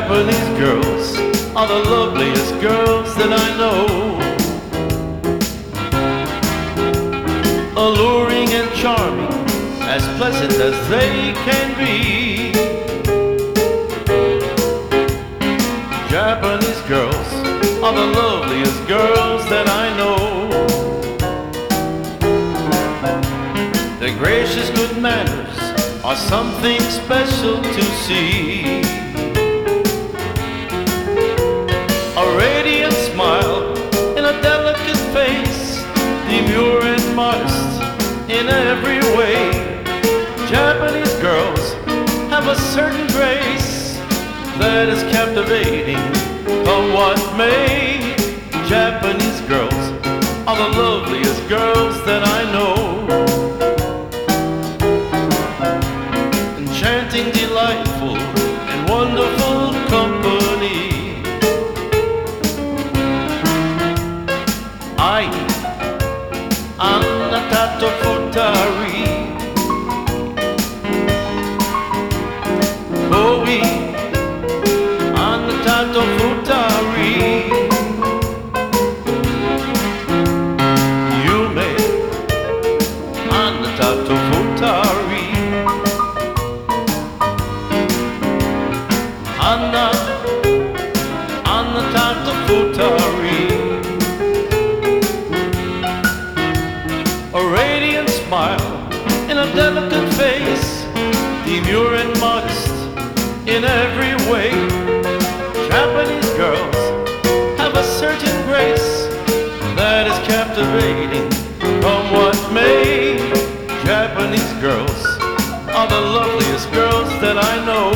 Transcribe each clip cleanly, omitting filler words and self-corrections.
Japanese girls are the loveliest girls that I know. Alluring and charming, as pleasant as they can be. Japanese girls are the loveliest girls that I know. Their gracious good manners are something special to see. A radiant smile in a delicate face, demure and modest in every way. Japanese girls have a certain grace that is captivating, come what may. Japanese girls are the loveliest girls that I know. Enchanting, delightful, and wonderful company. Ai, anata to futari. Oi, anata to futari. Yume, anata to futari. Anna, anata to futari. A radiant smile in a delicate face, demure and modest in every way. Japanese girls have a certain grace that is captivating, come what may. Japanese girls are the loveliest girls that I know.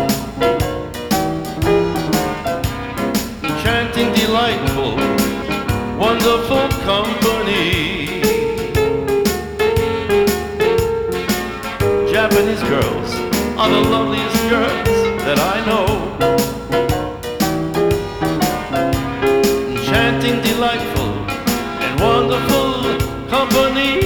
Enchanting, delightful, wonderful company. Japanese girls are the loveliest girls that I know. Enchanting, delightful, and wonderful company.